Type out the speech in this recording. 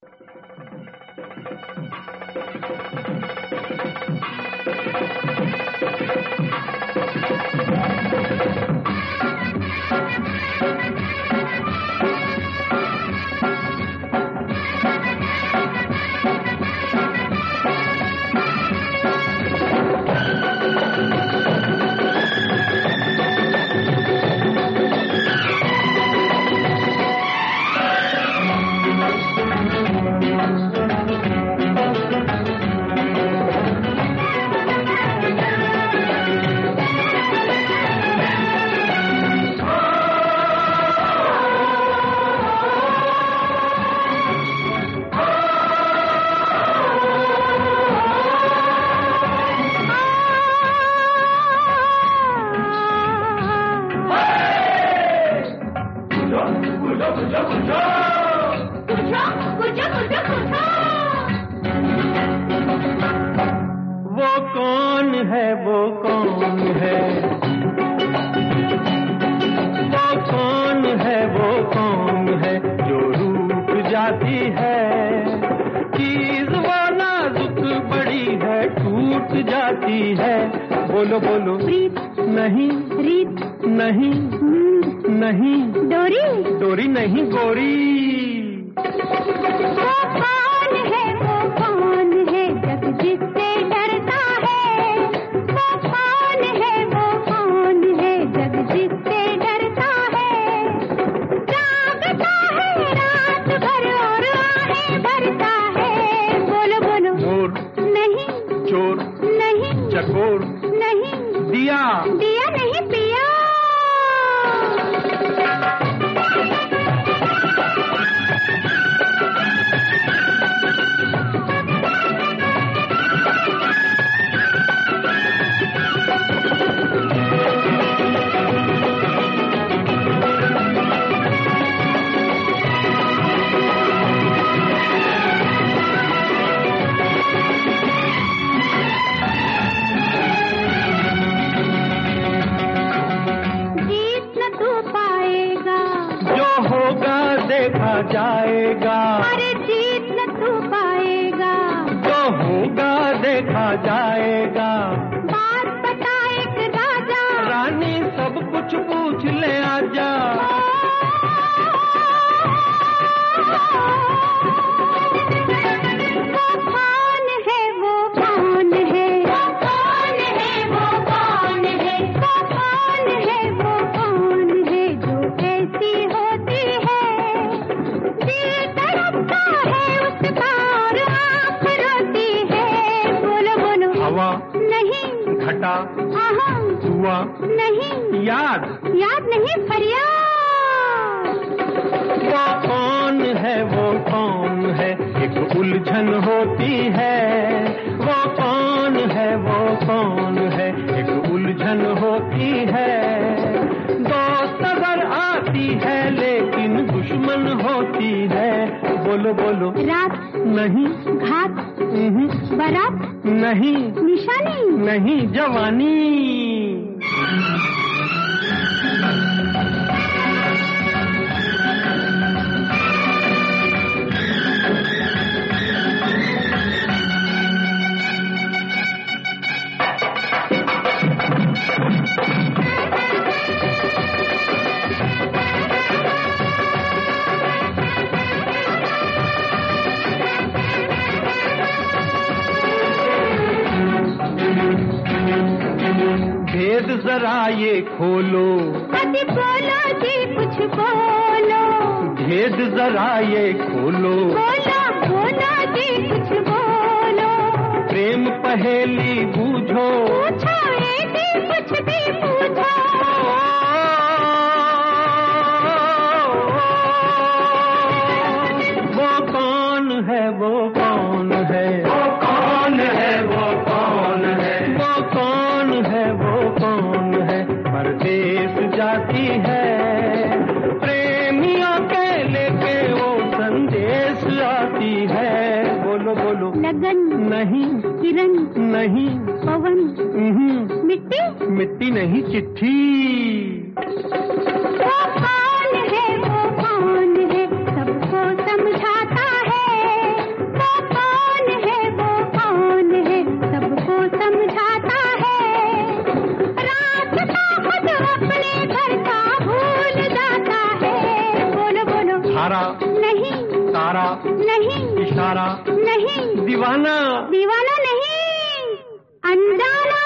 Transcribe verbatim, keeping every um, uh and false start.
बोलो बोलो प्रीत नहीं, रीत नहीं, नहीं, डोरी डोरी नहीं गोरी। वो कौन है, वो कौन है जग जिससे डरता है? वो कौन है, वो कौन है जग जिससे डरता है? जागता है रात भर और आहें भरता है। बोलो बोलो मोर नहीं, चोर नहीं, चकोर नहीं, दिया दिया नहीं पिया। देखा जाएगा, अरे जीत न तू पाएगा। जो होगा देखा जाएगा। बात बता एक राजा, रानी सब कुछ पूछ ले आजा। वो कौन है, वो कौन है, वो कौन है, वो कौन है, वो कौन है, वो कौन है जो ऐसी होती है? दिल तड़पता है उसका और आँख रोती है। बोलो बोलो हवा नहीं, घटा आहा हुआ नहीं, याद याद नहीं फरियाद। वो कौन है, वो कौन है एक उलझन होती है। वो कौन है, वो कौन है एक उलझन होती है। दोस्त अगर आती है लेकिन दुश्मन होती है। बोलो बोलो रात नहीं, घात नहीं, बारात नहीं, निशानी नहीं, जवानी। भेद जरा ये खोलो, अति बोलो जी कुछ बोलो। भेद जरा ये खोलो, बोलो बोलो जी कुछ बोलो। प्रेम पहेली बूझो, पूछो ये भी कुछ भी पूछो। वो कौन है, वो कौन है, वो कौन है, वो कौन है, वो कौन है, वो कौन है परदेस जाती है। प्रेमियों के लेके वो संदेश आती है। बोलो बोलो लगन नहीं, किरण नहीं, पवन नहीं, मिट्टी मिट्टी नहीं, चिट्ठी। वो कौन है, वो कौन है सबको समझाता है। प्यारा नहीं, तारा नहीं, इशारा नहीं, दीवाना दीवाना नहीं, अनजाना।